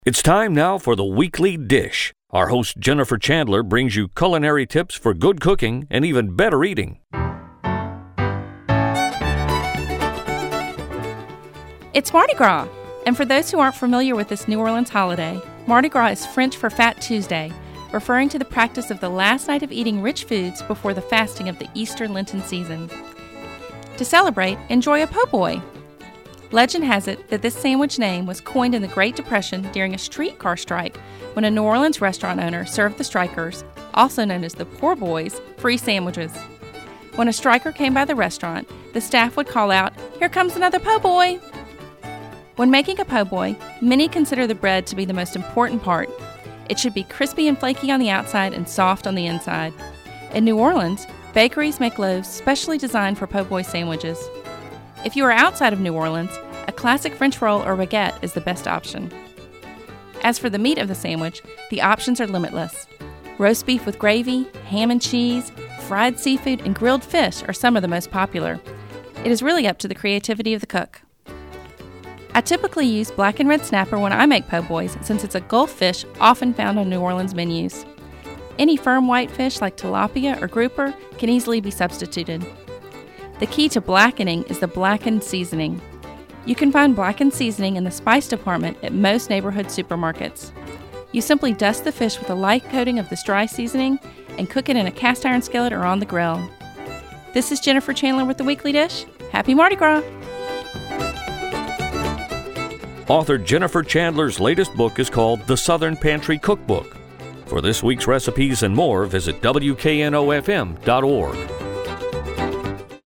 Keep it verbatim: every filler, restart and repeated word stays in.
It's time now for the Weekly Dish. Our host Jennifer Chandler brings you culinary tips for good cooking and even better eating. It's Mardi Gras, and for those who aren't familiar with this New Orleans holiday, Mardi Gras is French for Fat Tuesday, referring to the practice of the last night of eating rich foods before the fasting of the Easter Lenten season. To celebrate, enjoy a po' boy. Legend has it that this sandwich name was coined in the Great Depression during a streetcar strike when a New Orleans restaurant owner served the strikers, also known as the poor boys, free sandwiches. When a striker came by the restaurant, the staff would call out, "Here comes another po' boy!" When making a po' boy, many consider the bread to be the most important part. It should be crispy and flaky on the outside and soft on the inside. In New Orleans, bakeries make loaves specially designed for po' boy sandwiches. If you are outside of New Orleans, a classic French roll or baguette is the best option. As for the meat of the sandwich, the options are limitless. Roast beef with gravy, ham and cheese, fried seafood, and grilled fish are some of the most popular. It is really up to the creativity of the cook. I typically use black and red snapper when I make po' boys since it's a Gulf fish often found on New Orleans menus. Any firm white fish like tilapia or grouper can easily be substituted. The key to blackening is the blackened seasoning. You can find blackened seasoning in the spice department at most neighborhood supermarkets. You simply dust the fish with a light coating of this dry seasoning and cook it in a cast iron skillet or on the grill. This is Jennifer Chandler with the Weekly Dish. Happy Mardi Gras! Author Jennifer Chandler's latest book is called The Southern Pantry Cookbook. For this week's recipes and more, visit W K N O F M dot org.